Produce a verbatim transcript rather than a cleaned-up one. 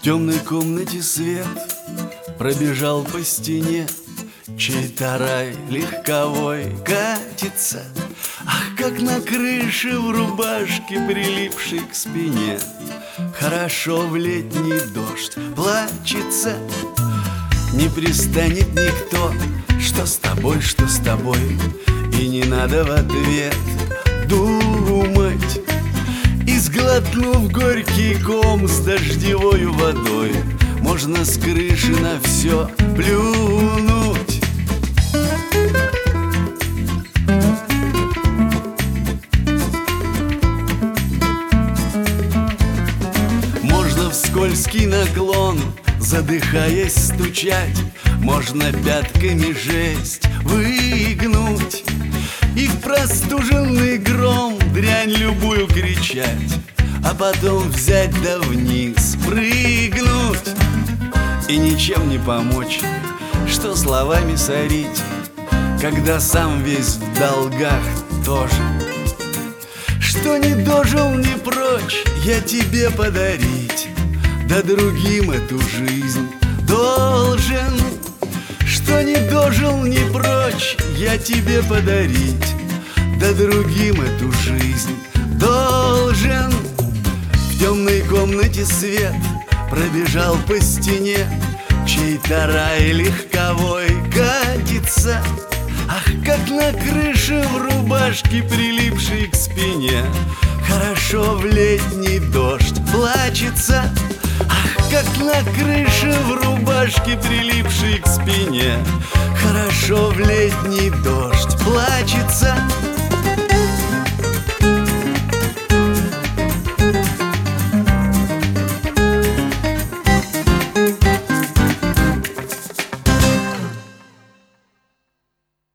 темной комнате свет пробежал по стене, чей-то рай легковой катится. Ах, как на крыше в рубашке, прилипшей к спине, хорошо в летний дождь плачется. Не пристанет никто, что с тобой, что с тобой, и не надо в ответ думать. И сглотнув горький ком с дождевой водой, можно с крыши на все плюнуть. Можно в скользкий наклон, задыхаясь, стучать, можно пятками жесть выгнуть и в простуженный гром дрянь любую кричать, а потом взять да вниз прыгнуть. И ничем не помочь, что словами сорить, когда сам весь в долгах тоже. Что не дожил, не прочь я тебе подарить, да другим эту жизнь должен. Что не дожил, не прочь я тебе подарить, да другим эту жизнь должен. В темной комнате свет пробежал по стене, чей-то рай легковой катится. Ах, как на крыше в рубашке, прилипшей к спине, хорошо в летний дождь плачется. Ах, как на крыше в рубашке, прилипшей к спине, хорошо в летний дождь